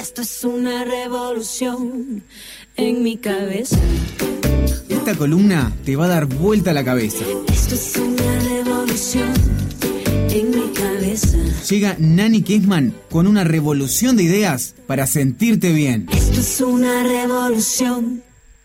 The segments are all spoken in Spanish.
Esto es una revolución en mi cabeza. Esta columna te va a dar vuelta la cabeza. Esto es una revolución en mi cabeza. Llega Nani Kessman con una revolución de ideas para sentirte bien. Esto es una revolución.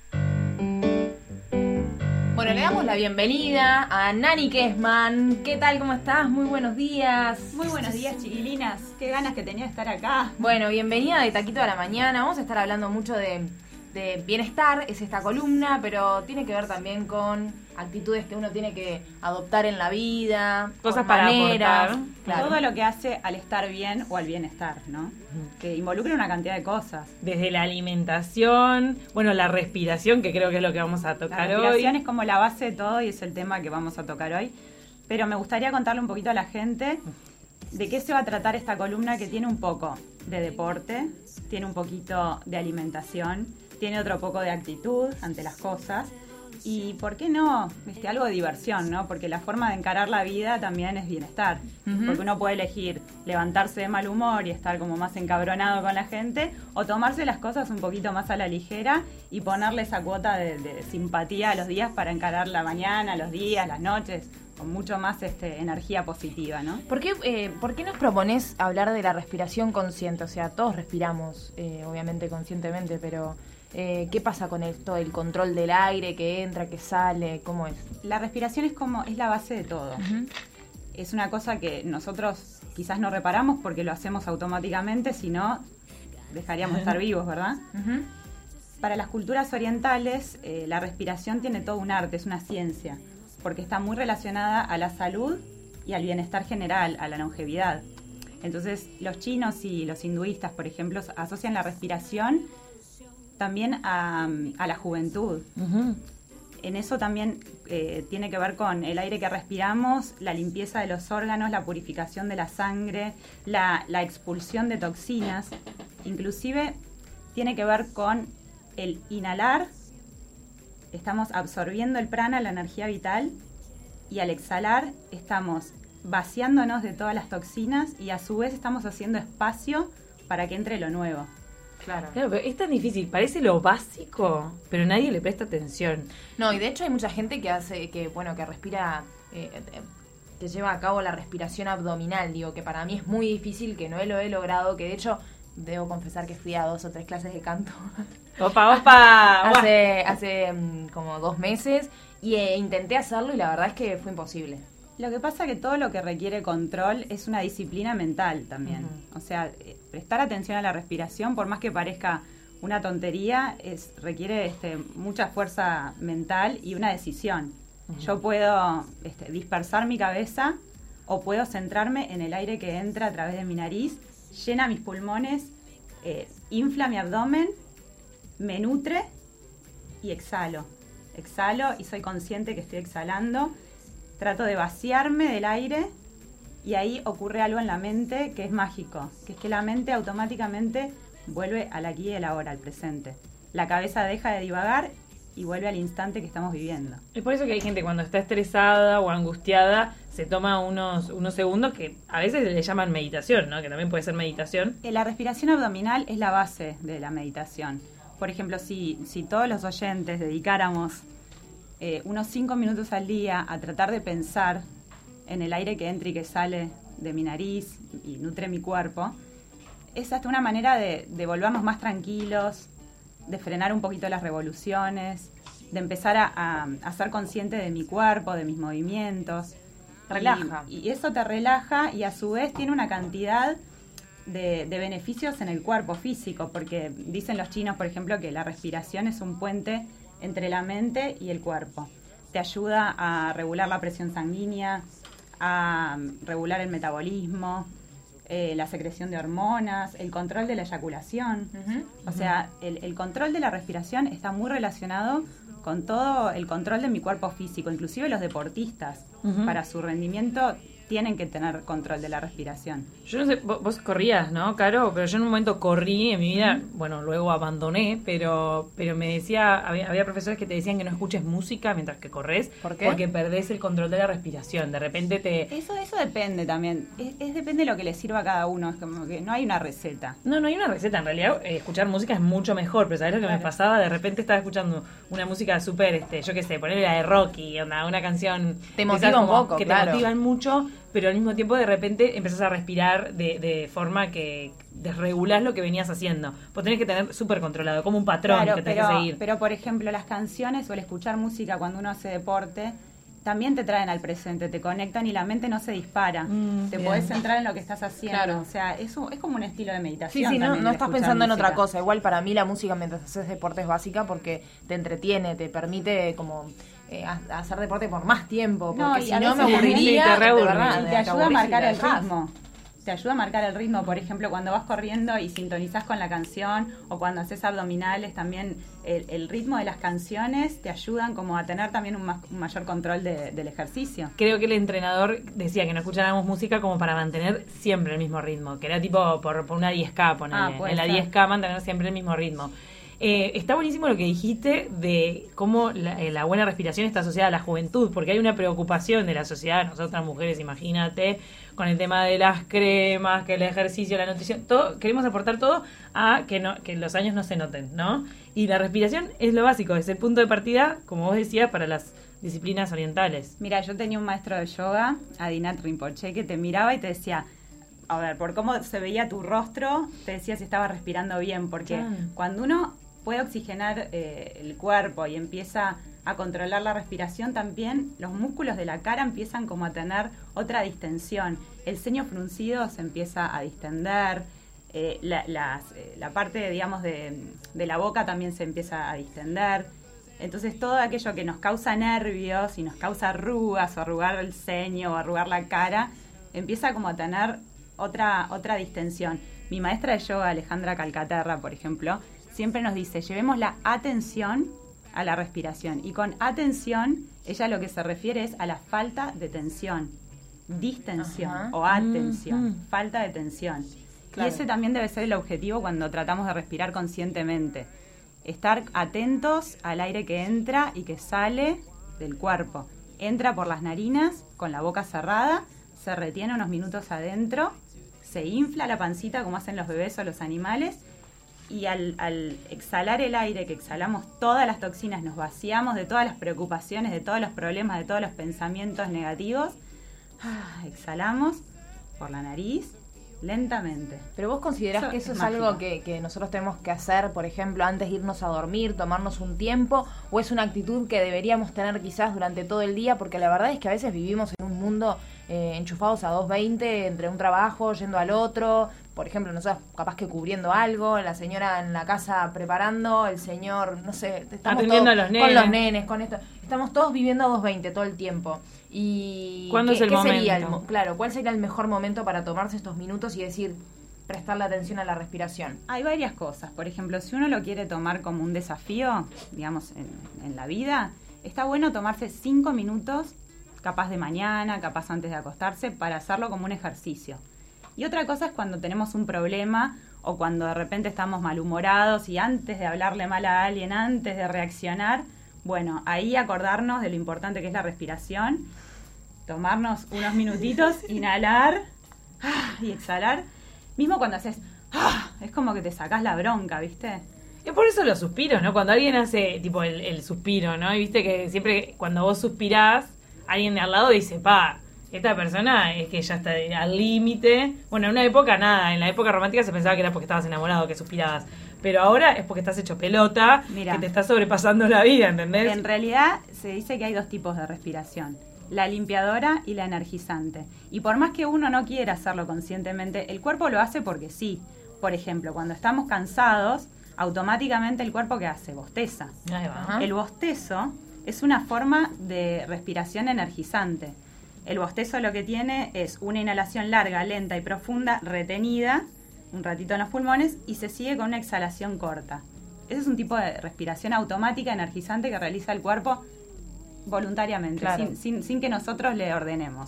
Bueno, le damos la bienvenida a Nani Kessman. ¿Qué tal? ¿Cómo estás? Muy buenos días. Muy buenos días, chiquilinas. Qué ganas que tenía de estar acá. Bueno, bienvenida de Taquito a la Mañana. Vamos a estar hablando mucho de bienestar, es esta columna, pero tiene que ver también con actitudes que uno tiene que adoptar en la vida, cosas para aportar. Claro. Todo lo que hace al estar bien o al bienestar, ¿no? Que involucra una cantidad de cosas. Desde la alimentación, bueno, la respiración, que creo que es lo que vamos a tocar hoy. La respiración es como la base de todo y es el tema que vamos a tocar hoy. Pero me gustaría contarle un poquito a la gente de qué se va a tratar esta columna, que tiene un poco de deporte, tiene un poquito de alimentación, tiene otro poco de actitud ante las cosas y, ¿por qué no? Algo de diversión, ¿no? Porque la forma de encarar la vida también es bienestar. Porque uno puede elegir levantarse de mal humor y estar como más encabronado con la gente, o tomarse las cosas un poquito más a la ligera y ponerle esa cuota de simpatía a los días para encarar la mañana, los días, las noches, con mucho más energía positiva, ¿no? ¿Por qué nos proponés hablar de la respiración consciente? O sea, todos respiramos, obviamente conscientemente, pero ¿qué pasa con esto? ¿El control del aire que entra, que sale? ¿Cómo es? La respiración es la base de todo. Es una cosa que nosotros quizás no reparamos porque lo hacemos automáticamente, si no, dejaríamos de estar vivos, ¿verdad? Para las culturas orientales, la respiración tiene todo un arte, es una ciencia, porque está muy relacionada a la salud y al bienestar general, a la longevidad. Entonces, los chinos y los hinduistas, por ejemplo, asocian la respiración también a la juventud. En eso también tiene que ver con el aire que respiramos, la limpieza de los órganos, la purificación de la sangre, la expulsión de toxinas. Inclusive tiene que ver con el inhalar, estamos absorbiendo el prana, la energía vital, y al exhalar estamos vaciándonos de todas las toxinas y a su vez estamos haciendo espacio para que entre lo nuevo. Claro, pero es tan difícil, parece lo básico, pero nadie le presta atención. No, y de hecho hay mucha gente que respira, que lleva a cabo la respiración abdominal, digo, que para mí es muy difícil, que no lo he logrado, que de hecho debo confesar que fui a 2 o 3 clases de canto. ¡Opa! hace como 2 meses y intenté hacerlo y la verdad es que fue imposible. Lo que pasa es que todo lo que requiere control es una disciplina mental también. O sea, prestar atención a la respiración, por más que parezca una tontería, requiere mucha fuerza mental y una decisión. Yo puedo dispersar mi cabeza o puedo centrarme en el aire que entra a través de mi nariz, llena mis pulmones, infla mi abdomen, me nutre y exhalo. Exhalo y soy consciente que estoy exhalando. Trato de vaciarme del aire y ahí ocurre algo en la mente que es mágico, que es que la mente automáticamente vuelve al aquí y al ahora, al presente. La cabeza deja de divagar y vuelve al instante que estamos viviendo. Es por eso que hay gente cuando está estresada o angustiada se toma unos segundos que a veces le llaman meditación, ¿no? Que también puede ser meditación. La respiración abdominal es la base de la meditación. Por ejemplo, si todos los oyentes dedicáramos unos 5 minutos al día a tratar de pensar en el aire que entra y que sale de mi nariz y nutre mi cuerpo, es hasta una manera de volvernos más tranquilos, de frenar un poquito las revoluciones, de empezar a ser consciente de mi cuerpo, de mis movimientos. Relaja. Y eso te relaja y a su vez tiene una cantidad de beneficios en el cuerpo físico, porque dicen los chinos, por ejemplo, que la respiración es un puente entre la mente y el cuerpo. Te ayuda a regular la presión sanguínea, a regular el metabolismo, la secreción de hormonas, el control de la eyaculación. O sea, el control de la respiración está muy relacionado con todo el control de mi cuerpo físico, inclusive los deportistas, para su rendimiento tienen que tener control de la respiración. Yo no sé, vos corrías, ¿no, Caro? Pero yo en un momento corrí en mi vida, bueno, luego abandoné, pero me decía, había profesores que te decían que no escuches música mientras que corres. ¿Por qué? Porque perdés el control de la respiración. De repente Eso depende también. Es depende de lo que le sirva a cada uno. Es como que no hay una receta. No hay una receta. En realidad, escuchar música es mucho mejor. Pero ¿sabés lo que me pasaba? De repente estaba escuchando una música súper, yo qué sé, ponerle la de Rocky, una canción... Te motiva un poco, que claro. te motivan mucho, pero al mismo tiempo de repente empezás a respirar de forma que desregulás lo que venías haciendo. Vos tenés que tener súper controlado, como un patrón Claro, que tenés que seguir. pero por ejemplo, las canciones o el escuchar música cuando uno hace deporte también te traen al presente, te conectan y la mente no se dispara. Te bien. podés centrar en lo que estás haciendo. Claro. O sea, es como un estilo de meditación. Sí, no también, el estás escuchar pensando en música. otra cosa. Igual para mí la música mientras haces deporte es básica porque te entretiene, te permite como hacer deporte por más tiempo. Porque No, y si a no me veces aburriría, te de reaburre. verdad, Y te ayuda a aburrís y marcar la el dejás. ritmo. Te ayuda a marcar el ritmo, por ejemplo, cuando vas corriendo y sintonizás con la canción o cuando haces abdominales, también el ritmo de las canciones te ayudan como a tener también un mayor control del ejercicio. Creo que el entrenador decía que no escucháramos música como para mantener siempre el mismo ritmo, que era tipo por una 10K, ponele. puede En la ser. 10K mantener siempre el mismo ritmo. Está buenísimo lo que dijiste de cómo la buena respiración está asociada a la juventud, porque hay una preocupación de la sociedad, nosotras mujeres, imagínate, con el tema de las cremas, que el ejercicio, la nutrición, todo, queremos aportar todo a que los años no se noten, ¿no? Y la respiración es lo básico, es el punto de partida, como vos decías, para las disciplinas orientales. Mira, yo tenía un maestro de yoga, Adinat Rinpoche, que te miraba y te decía, a ver, por cómo se veía tu rostro, te decía si estabas respirando bien, porque cuando uno puede oxigenar el cuerpo y empieza a controlar la respiración, también los músculos de la cara empiezan como a tener otra distensión. El ceño fruncido se empieza a distender, la parte, digamos, de la boca también se empieza a distender. Entonces todo aquello que nos causa nervios y nos causa arrugas o arrugar el ceño o arrugar la cara, empieza como a tener otra distensión. Mi maestra de yoga, Alejandra Calcaterra, por ejemplo, siempre nos dice, llevemos la atención a la respiración. Y con atención, ella lo que se refiere es a la falta de tensión, distensión o atención, falta de tensión. Claro. Y ese también debe ser el objetivo cuando tratamos de respirar conscientemente. Estar atentos al aire que entra y que sale del cuerpo. Entra por las narinas con la boca cerrada, se retiene unos minutos adentro, se infla la pancita como hacen los bebés o los animales, y al exhalar el aire, que exhalamos todas las toxinas, nos vaciamos de todas las preocupaciones, de todos los problemas, de todos los pensamientos negativos, exhalamos por la nariz lentamente. Pero vos considerás que eso es mágico. algo que nosotros tenemos que hacer, por ejemplo, antes de irnos a dormir, tomarnos un tiempo, o es una actitud que deberíamos tener quizás durante todo el día, porque la verdad es que a veces vivimos en un mundo enchufados a 220, entre un trabajo, yendo al otro, por ejemplo, nosotros capaz que cubriendo algo, la señora en la casa preparando, el señor, no sé, estamos atendiendo todos a los nenes. con los nenes, con esto, estamos todos viviendo a 220 todo el tiempo. Y ¿cuándo es el sería momento? Claro, ¿cuál sería el mejor momento para tomarse estos minutos y decir, prestarle atención a la respiración? Hay varias cosas. Por ejemplo, si uno lo quiere tomar como un desafío, digamos, en la vida, está bueno tomarse 5 minutos, capaz de mañana, capaz antes de acostarse, para hacerlo como un ejercicio. Y otra cosa es cuando tenemos un problema o cuando de repente estamos malhumorados y antes de hablarle mal a alguien, antes de reaccionar, bueno, ahí acordarnos de lo importante que es la respiración, tomarnos unos minutitos, inhalar y exhalar. Mismo cuando haces, es como que te sacás la bronca, ¿viste? Es por eso los suspiros, ¿no? Cuando alguien hace tipo el suspiro, ¿no? Y viste que siempre cuando vos suspirás, alguien de al lado dice, esta persona es que ya está al límite. Bueno, en una época nada, en la época romántica se pensaba que era porque estabas enamorado, que suspirabas. Pero ahora es porque estás hecho pelota, Mirá. que te está sobrepasando la vida, ¿entendés? En realidad se dice que hay 2 tipos de respiración, la limpiadora y la energizante. Y por más que uno no quiera hacerlo conscientemente, el cuerpo lo hace porque sí. Por ejemplo, cuando estamos cansados, automáticamente el cuerpo ¿qué hace? Bosteza. Ahí va. Ajá. El bostezo es una forma de respiración energizante. El bostezo lo que tiene es una inhalación larga, lenta y profunda, retenida, un ratito en los pulmones, y se sigue con una exhalación corta. Ese es un tipo de respiración automática, energizante, que realiza el cuerpo voluntariamente, Claro. sin que nosotros le ordenemos.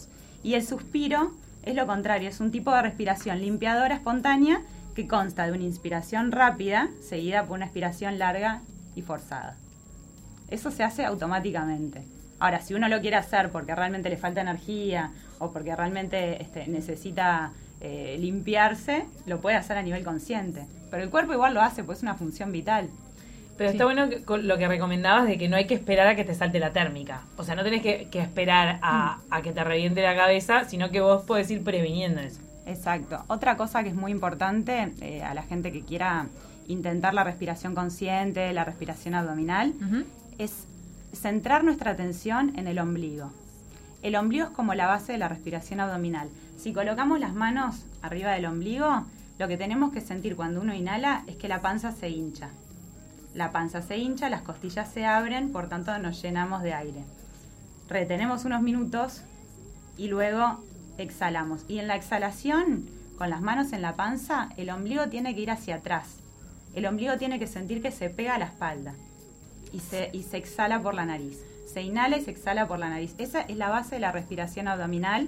Y el suspiro es lo contrario, es un tipo de respiración limpiadora espontánea que consta de una inspiración rápida seguida por una expiración larga y forzada. Eso se hace automáticamente. Ahora, si uno lo quiere hacer porque realmente le falta energía o porque realmente necesita limpiarse, lo puede hacer a nivel consciente. Pero el cuerpo igual lo hace, pues es una función vital. Pero está bueno lo que recomendabas de que no hay que esperar a que te salte la térmica. O sea, no tenés que esperar a que te reviente la cabeza, sino que vos podés ir previniendo eso. Exacto. Otra cosa que es muy importante a la gente que quiera intentar la respiración consciente, la respiración abdominal, es centrar nuestra atención en el ombligo. El ombligo es como la base de la respiración abdominal. Si colocamos las manos arriba del ombligo, lo que tenemos que sentir cuando uno inhala es que la panza se hincha. La panza se hincha, las costillas se abren, por tanto nos llenamos de aire. Retenemos unos minutos y luego exhalamos. Y en la exhalación, con las manos en la panza, el ombligo tiene que ir hacia atrás. El ombligo tiene que sentir que se pega a la espalda y se exhala por la nariz. Se inhala y se exhala por la nariz. Esa es la base de la respiración abdominal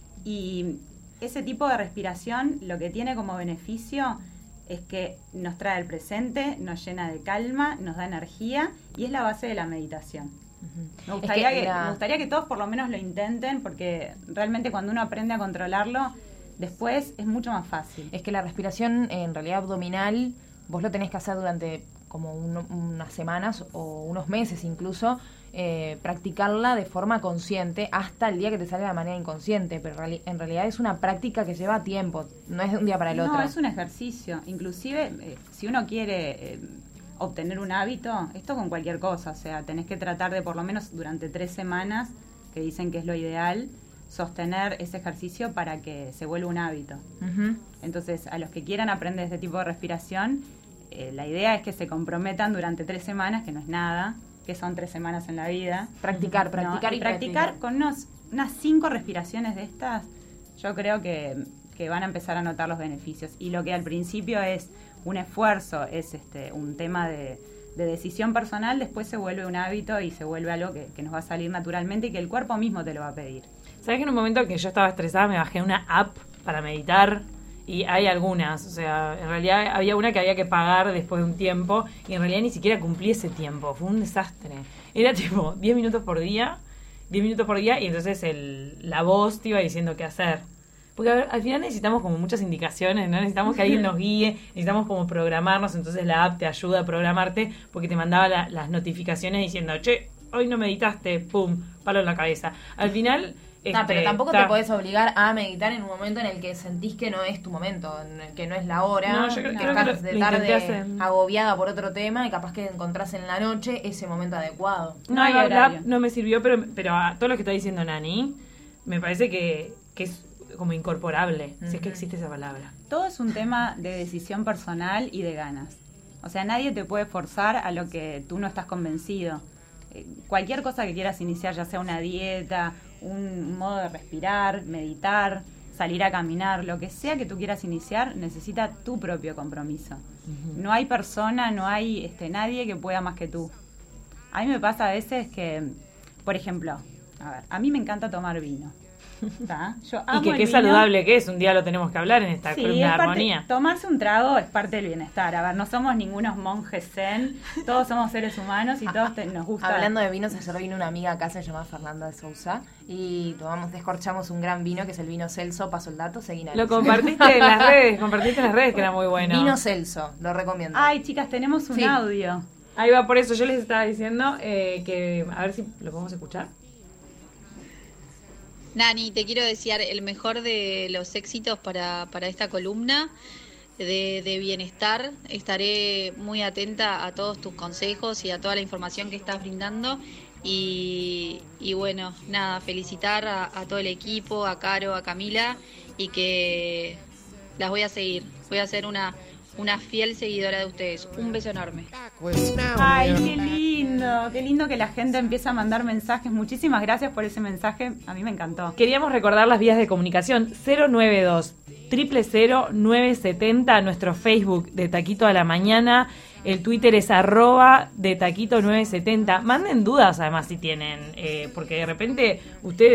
y ese tipo de respiración lo que tiene como beneficio es que nos trae el presente, nos llena de calma, nos da energía y es la base de la meditación. Me gustaría que todos por lo menos lo intenten porque realmente cuando uno aprende a controlarlo, después es mucho más fácil. Es que la respiración en realidad abdominal vos lo tenés que hacer durante como unas semanas o unos meses incluso, practicarla de forma consciente hasta el día que te salga de manera inconsciente, pero en realidad es una práctica que lleva tiempo, no es de un día para el otro. No, es un ejercicio, inclusive si uno quiere obtener un hábito, esto con cualquier cosa, o sea, tenés que tratar de por lo menos durante 3 semanas, que dicen que es lo ideal, sostener ese ejercicio para que se vuelva un hábito. Entonces, a los que quieran aprender este tipo de respiración, la idea es que se comprometan durante 3 semanas, que no es nada, que son 3 semanas en la vida. Practicar con unas 5 respiraciones de estas, yo creo que van a empezar a notar los beneficios. Y lo que al principio es un esfuerzo, es un tema de decisión personal, después se vuelve un hábito y se vuelve algo que nos va a salir naturalmente y que el cuerpo mismo te lo va a pedir. ¿Sabes que en un momento que yo estaba estresada me bajé una app para meditar? Y hay algunas, o sea, en realidad había una que había que pagar después de un tiempo y en realidad ni siquiera cumplí ese tiempo, fue un desastre. Era tipo 10 minutos por día y entonces la voz te iba diciendo qué hacer. Porque al final necesitamos como muchas indicaciones, ¿no? Necesitamos que alguien nos guíe, necesitamos como programarnos, entonces la app te ayuda a programarte porque te mandaba las notificaciones diciendo, che, hoy no meditaste, pum, palo en la cabeza. Al final... pero tampoco te podés obligar a meditar en un momento en el que sentís que no es tu momento, en el que no es la hora, no, yo creo que estás de tarde agobiada por otro tema y capaz que encontrás en la noche ese momento adecuado. No, la app no me sirvió, pero a todo lo que está diciendo Nani, me parece que es como incorporable, si es que existe esa palabra. Todo es un tema de decisión personal y de ganas. O sea, nadie te puede forzar a lo que tú no estás convencido. Cualquier cosa que quieras iniciar, ya sea una dieta, un modo de respirar, meditar, salir a caminar, lo que sea que tú quieras iniciar, necesita tu propio compromiso. No hay persona, no hay nadie que pueda más que tú. A mí me pasa a veces que, por ejemplo, a mí me encanta tomar vino. Yo amo y que qué vino. Saludable que es, un día lo tenemos que hablar en esta columna de armonía. Tomarse un trago es parte del bienestar. A ver, no somos ningunos monjes zen, todos somos seres humanos y todos nos gusta. Hablando de vinos, ayer vino una amiga acá, se llama Fernanda de Sousa, y descorchamos un gran vino que es el vino Celso, paso el dato, seguí. Lo compartiste en las redes, que era muy bueno. Vino Celso, lo recomiendo. Ay, chicas, tenemos un audio. Ahí va, por eso yo les estaba diciendo que a ver si lo podemos escuchar. Nani, te quiero desear el mejor de los éxitos para esta columna de bienestar. Estaré muy atenta a todos tus consejos y a toda la información que estás brindando. Y bueno, nada, felicitar a todo el equipo, a Caro, a Camila, y que las voy a seguir. Voy a ser una fiel seguidora de ustedes. Un beso enorme. Ay, qué lindo que la gente empiece a mandar mensajes. Muchísimas gracias por ese mensaje, a mí me encantó. Queríamos recordar las vías de comunicación: 092 000 970, nuestro Facebook de Taquito a la Mañana, el Twitter es @de Taquito 970. Manden dudas además si tienen, porque de repente ustedes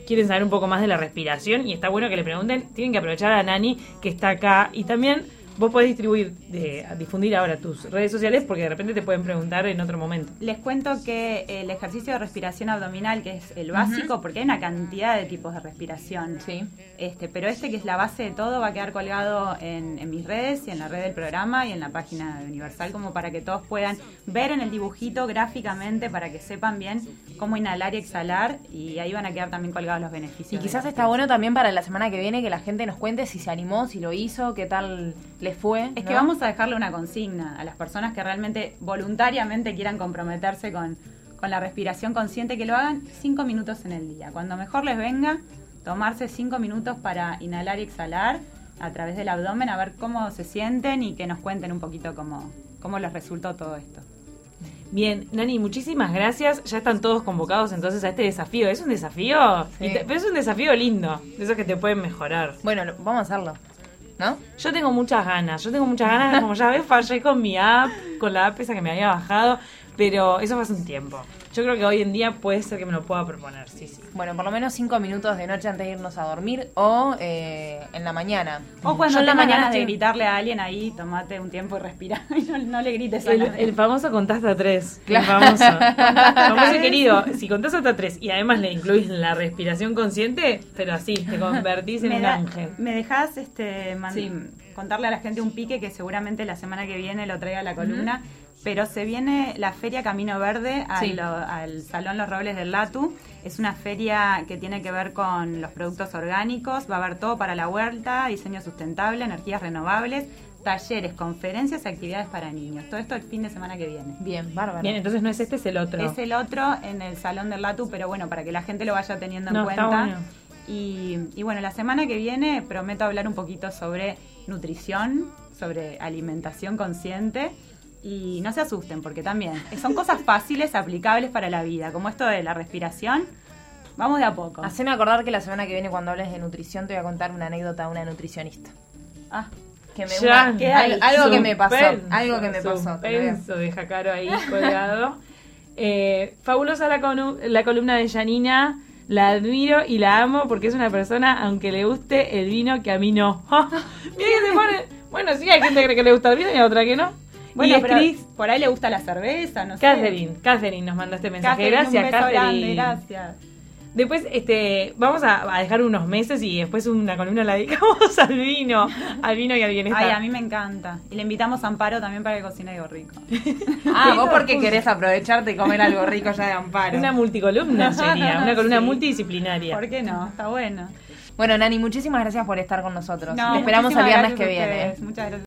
quieren saber un poco más de la respiración y está bueno que le pregunten, tienen que aprovechar a Nani que está acá y también vos podés difundir ahora tus redes sociales porque de repente te pueden preguntar en otro momento. Les cuento que el ejercicio de respiración abdominal, que es el básico, porque hay una cantidad de tipos de respiración. Sí. Pero que es la base de todo, va a quedar colgado en mis redes y en la red del programa y en la página de Universal, como para que todos puedan ver en el dibujito gráficamente, para que sepan bien cómo inhalar y exhalar, y ahí van a quedar también colgados los beneficios. Y quizás está bueno también para la semana que viene que la gente nos cuente si se animó, si lo hizo, qué tal les fue. Es que vamos a dejarle una consigna a las personas que realmente voluntariamente quieran comprometerse con la respiración consciente, que lo hagan 5 minutos en el día. Cuando mejor les venga, tomarse 5 minutos para inhalar y exhalar a través del abdomen, a ver cómo se sienten y que nos cuenten un poquito cómo les resultó todo esto. Bien, Nani, muchísimas gracias. Ya están todos convocados entonces a este desafío. ¿Es un desafío? Sí. Pero es un desafío lindo, de esos que te pueden mejorar. Bueno, vamos a hacerlo, ¿no? Yo tengo muchas ganas, como ya ves, fallé con mi app, con la app esa que me había bajado, pero eso fue hace un tiempo. Yo creo que hoy en día puede ser que me lo pueda proponer, sí. Bueno, por lo menos 5 minutos de noche antes de irnos a dormir o en la mañana. O cuando Yo en la tengas mañana ganas de estoy- gritarle a alguien ahí, tomate un tiempo y respira. Y no le grites a El nadie. famoso contás hasta 3. Claro. El famoso querido, si contás hasta 3 y además le incluís la respiración consciente, pero así, te convertís en un ángel. ¿Me dejás Sí. contarle a la gente un pique que seguramente la semana que viene lo traiga a la columna? Pero se viene la Feria Camino Verde Sí. al Salón Los Robles del Latu. Es una feria que tiene que ver con los productos orgánicos. Va a haber todo para la huerta, diseño sustentable, energías renovables, talleres, conferencias y actividades para niños. Todo esto el fin de semana que viene. Bien, bárbaro. Bien, entonces no es este, es el otro. Es el otro en el Salón del Latu, pero bueno, para que la gente lo vaya teniendo en No, está cuenta. bueno. Y bueno, la semana que viene prometo hablar un poquito sobre nutrición, sobre alimentación consciente. Y no se asusten, porque también son cosas fáciles, aplicables para la vida, como esto de la respiración. Vamos de a poco. Haceme acordar que la semana que viene cuando hables de nutrición te voy a contar una anécdota de una nutricionista. Ah, Que me Ya, queda ahí. algo que me pasó. Suspenso, Algo que me pasó. te lo voy a- Suspenso, deja Caro ahí colgado. Fabulosa la columna de Janina. La admiro y la amo porque es una persona, aunque le guste el vino, que a mí no. Mira que se pone... Bueno, sí, hay gente que le gusta el vino y a otra que no. bueno, y es pero Cris por ahí le gusta la cerveza, no sé. Catherine nos mandó este mensaje. Catherine, Gracias, un beso grande, Catherine. gracias. Después vamos a dejar unos meses y después una columna la dedicamos al vino y al bienestar. Ay, a mí me encanta. Y le invitamos a Amparo también para que cocine algo rico. Ah, vos porque querés aprovecharte y comer algo rico ya de Amparo. Una multicolumna sería, una columna Sí. multidisciplinaria. ¿Por qué no? Está bueno. Bueno, Nani, muchísimas gracias por estar con nosotros. No, Te esperamos el muchísimas viernes que gracias a viene. ustedes. Muchas gracias.